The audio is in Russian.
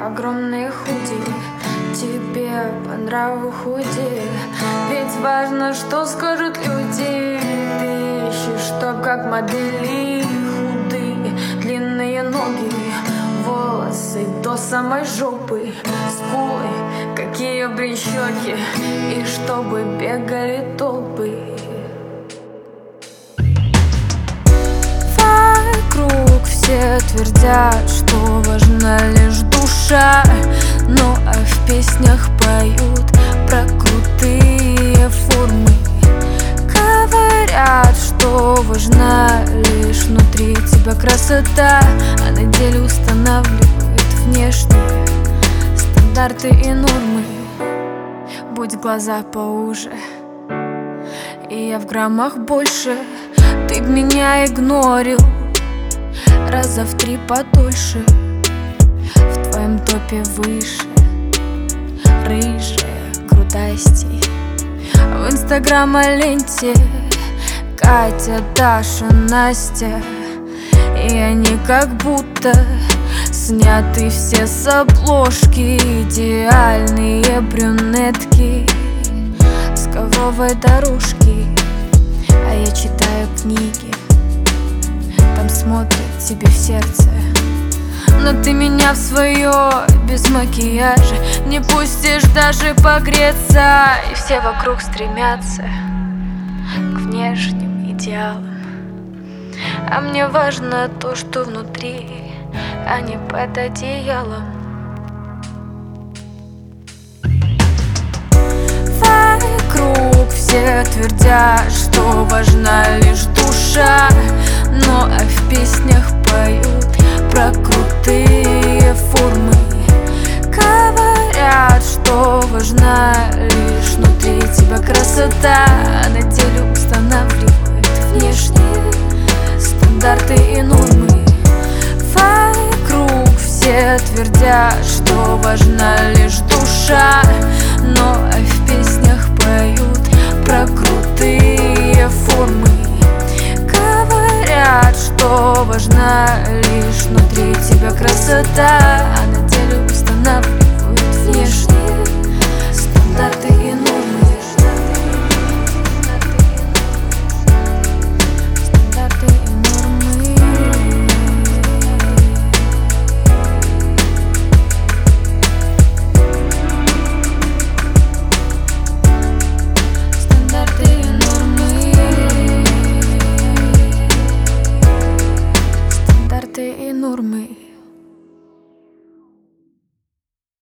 огромные худи, тебе по нраву худи. Ведь важно, что скажут люди. Ты ищешь, чтоб как модели, худые, длинные ноги, волосы до самой жопы, скулы, какие брещеки, и чтобы бегали толпы. Вокруг все твердят, что важна лишь душа, ну а в песнях поют про крутые формы. Говорят, что важна лишь внутри тебя красота, а на деле устанавливают внешние стандарты и нормы. Будь глаза поуже, и я в граммах больше. Ты б меня игнорил раза в 3 подольше. В твоем топе выше рыжие крутости. В инстаграм-ленте Катя, Даша, Настя, и они как будто сняты все с обложки. Идеальные брюнетки с ковровой дорожки. А я читаю книги, там смотрят тебе в сердце. Но ты меня в свое без макияжа не пустишь даже погреться. И все вокруг стремятся к внешним идеалам, а мне важно то, что внутри, а не под одеялом. Вокруг все твердят, что важна лишь душа, но а в песнях поют про крутые формы. Говорят, что важна лишь внутри тебя красота, а на деле устанавливают внешние стандарты и нормы. Вокруг все твердят, что важна лишь душа, но а в песнях поют про крутые формы. Говорят, что важна лишь внутри тебя красота,